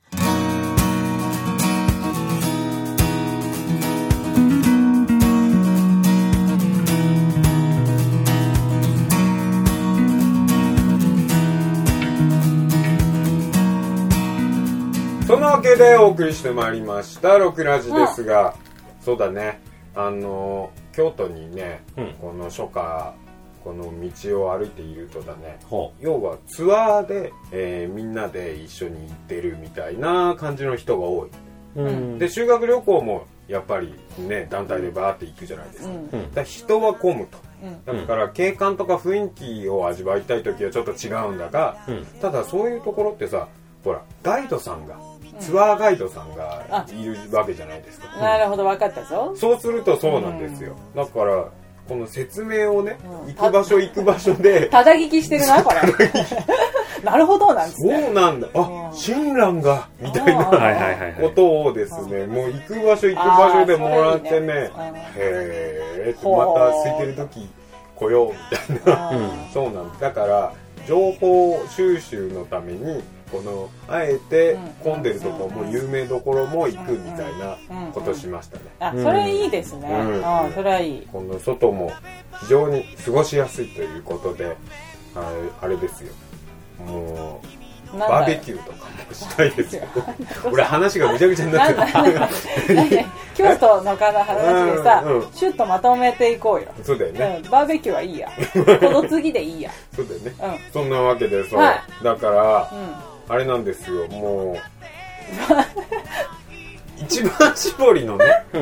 そのわけでお送りしてまいりましたロクラジですが、うん、そうだねあの京都にね、うん、この初夏この道を歩いているとだね、うん、要はツアーで、えー、みんなで一緒に行ってるみたいな感じの人が多い、うん、で修学旅行もやっぱりね団体でバーって行くじゃないですか、うん、だから人は混むと、うん、だから景観とか雰囲気を味わいたい時はちょっと違うんだが、うん、ただそういうところってさほらガイドさんがツアーガイドさんがいるわけじゃないですか。 なるほど分かったぞ。 そうするとそうなんですよ、うん、だからこの説明をね、うん、行く場所行く場所でただ聞きしてるなこれなるほどなんですね。 そうなんだあ、うん、親鸞がみたいなことをですね、うん、もう行く場所行く場所でもらってね、ね、うん、へーまた空いてる時来ようみたいな、うん、そうなんだ。だから情報収集のためにこのあえて混んでるとこも有名どころも行くみたいなことしましたね。 あ、それいいですね。うん、あ、それはいい。 この外も非常に過ごしやすいということで、あれ、あれですよ。もうバーベキューとかもしたいですよ。俺話がぐちゃぐちゃになってる。 京都の方の話でさ、うんうん、シュッとまとめていこうよ。 そうだよね。 うん、バーベキューはいいや。この次でいいや。 そうだよね。うん、そんなわけでそう、はい、だから。うんあれなんですよもう一番搾りのね、うん、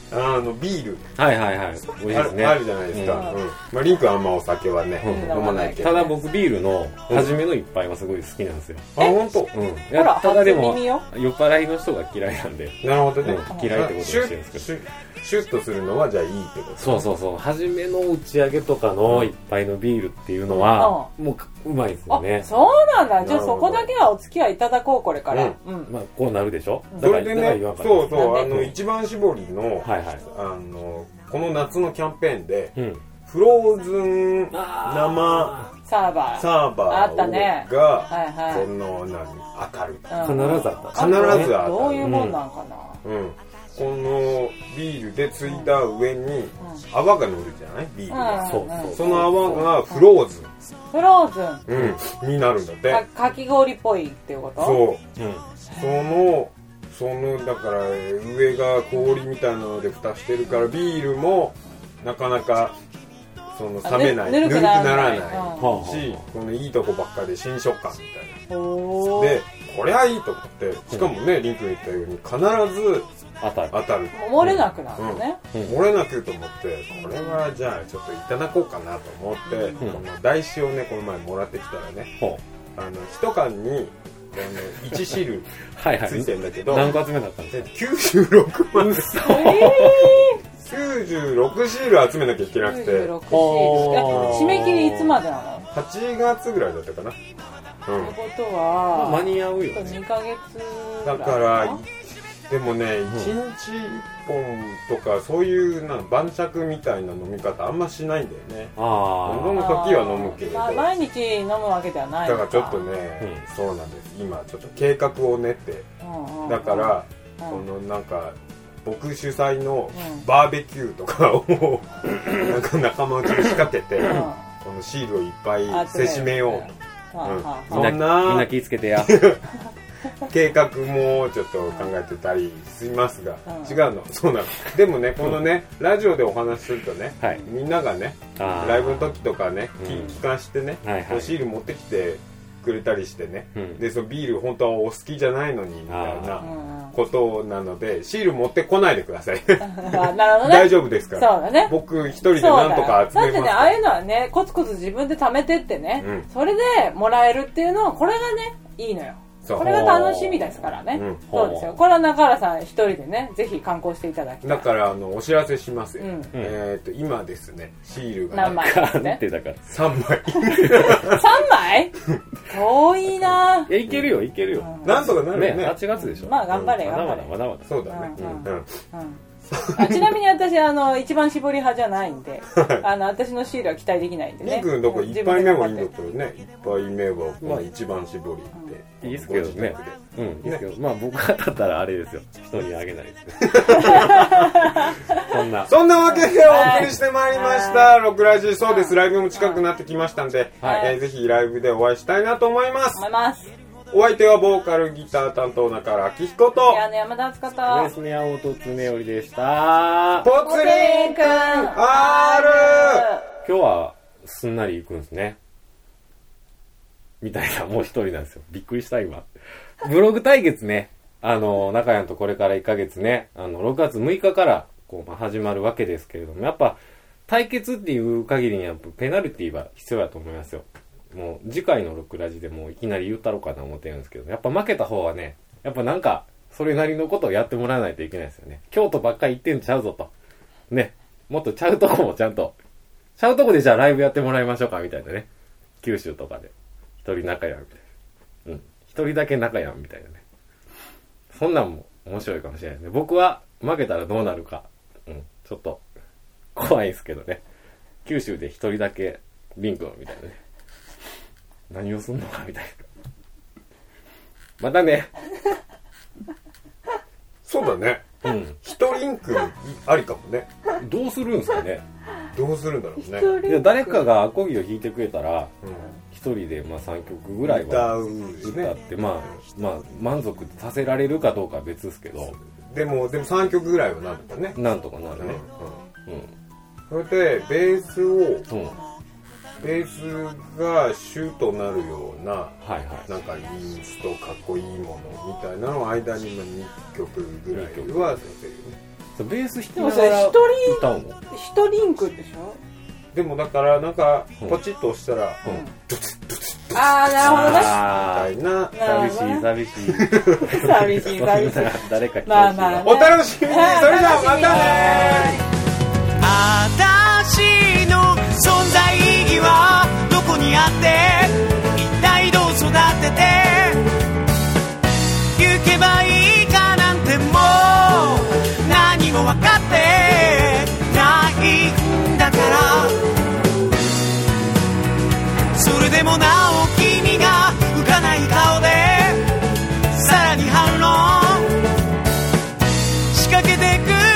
あのビールはいはいはい美味しいですねあ, あるじゃないですか、うんうんまあ、リンクはあんまお酒はね、うん、飲まないけど、 ただ僕ビールの初めの一杯はすごい好きなんですよ、 うん、あ本当、 うん、いやただでも酔っ払いの人が嫌いなんでなるほどね、 うん、嫌いってことにしてるんですけどシュッシュッとするのはじゃあいいってこと、 そうそうそう初めの打ち上げとかの一杯のビールっていうのは、うん、もううまいですよね。 そうなんだ。じゃあそこだけはお付き合いいただこうこれから、うんうん、まあこうなるでしょ、 うん、それでねそうそうあの一番搾りの、はいはい、あのこの夏のキャンペーンで、うん、フローズン生サーバーサーバーあったねが、はいはい、その何当たる、 うん、必ず当たる必ず当たるどういうもんなんかな、 うんうんこのビールでついた上に泡が乗るじゃないビールが、うん、そうそうその泡がフローズンフローズン、うん、になるんだってかき氷っぽいっていうことそう、うん、そのそのだから上が氷みたいなので蓋してるからビールもなかなかその冷めないぬるくならない、うん、しこのいいとこばっかりで新食感みたいなでこれはいいと思ってしかもね、うん、リンクが言ったように必ず当たる当たる漏れなくなるのね、 うんうん、漏れなくと思ってこれはじゃあちょっといただこうかなと思って、うん、この台紙をねこの前もらってきたらね、うん、あの一缶にいちシールついてんだけどはい、はい、何個集めだったんですかきゅうじゅうろくまんきゅうじゅうろくシール集めなきゃいけなくてきゅうじゅうろくシール締め切りいつまでなのはちがつぐらいだったかな、 うん、ってことは間に合うよにかげつだからでもね、うん、いちにちいっぽんとかそういうな晩酌みたいな飲み方あんましないんだよね。あ飲む時は飲むけれど、まあ、 毎日飲むわけではないだからちょっとね、うん、そうなんです今ちょっと計画を練って、うん、だから、うん、このなんか僕主催のバーベキューとかを、うん、なんか仲間内に仕掛けて、うん、このシールをいっぱいせしめようと、うんうん、 そんなみんな気ぃつけてや計画もちょっと考えてたりしますが、うん、違うのそうなのでもねこのね、うん、ラジオでお話しするとね、はい、みんながねライブの時とかね、うん、聞かしてね、はいはい、シール持ってきてくれたりしてね、うん、でそのビール本当はお好きじゃないのにみたいなことなのでシール持ってこないでくださいなるほど、ね、大丈夫ですからそうだ、ね、 僕一人でなんとか集めますだってねああいうのはねコツコツ自分で貯めてってね、うん、それでもらえるっていうのはこれがねいいのよこれが楽しみですからね、うん、そうですよこれは中原さん一人でねぜひ観光していただきたいだからあのお知らせしますよ、うん、えー、と今ですねシールが、 ね、何枚ですねさんまいさんまい遠いないけるよいけるよ、 うん、なんとかなるよねはちがつでしょまあ頑張れ、うん、 まだまだまだまだそうだね、うんうんうんあちなみに私あの一番絞り派じゃないんであの私のシールは期待できないんでねリン君どこいっぱいめはいいんだったらねいっぱいめはこの一番絞りって、 うん、いいですけどねうんいいですけど、ね、まあ僕がだったらあれですよ人にあげないですそんなそんなわけでお送りしてまいりましたロクラジそうですライブも近くなってきましたんで、はいえー、ぜひライブでお会いしたいなと思います思いますお相手はボーカルギター担当中原明彦とピアノ山田敦子とですね青とつねおりでしたポツリンくん R 今日はすんなり行くんですねみたいなもう一人なんですよびっくりした今ブログ対決ねあの中山とこれからいっかげつねあのろくがつむいかからこう、まあ、始まるわけですけれどもやっぱ対決っていう限りにはペナルティーは必要だと思いますよもう次回のロクラジでもういきなり言ったろうかな思ってるんですけどやっぱ負けた方はねやっぱなんかそれなりのことをやってもらわないといけないですよね京都ばっかり行ってんちゃうぞとねもっとちゃうとこもちゃんとちゃうとこでじゃあライブやってもらいましょうかみたいなね九州とかで一人仲やみたいなうん一人だけ仲やみたいなねそんなんも面白いかもしれないですね僕は負けたらどうなるかうんちょっと怖いですけどね九州で一人だけリンクみたいなね何をすんのかみたいなまたねそうだねうん一人ンクありかもねどうするんですかねどうするんだろうねいや誰かがアコギを弾いてくれたら一、うん、人でまあさんきょくぐらいは歌って、ね、まあまあ満足させられるかどうかは別ですけどでもでもさんきょくぐらいはなんとかねなんとかなるねうん、うん、それでベースを、うんベースが主となるような、はいはい、なんかインストかっこいいものみたいなのを間ににきょくぐらいはさせるねベース弾きながら歌うの？ ヒトリンクでしょ。 でもだからなんかポチッと押したら、うんうん、ドツッドツッああ、なるほどね。 あーな、寂しい寂しい寂しい寂しい誰か来てほしい、 まあまあね、 お楽しみに。それじゃあまたね。 あたしの存在意義はどこにあって、一体どう育てて行けばいいかなんてもう何も分かってないんだから、それでもなお君が浮かない顔でさらに反論仕掛けてく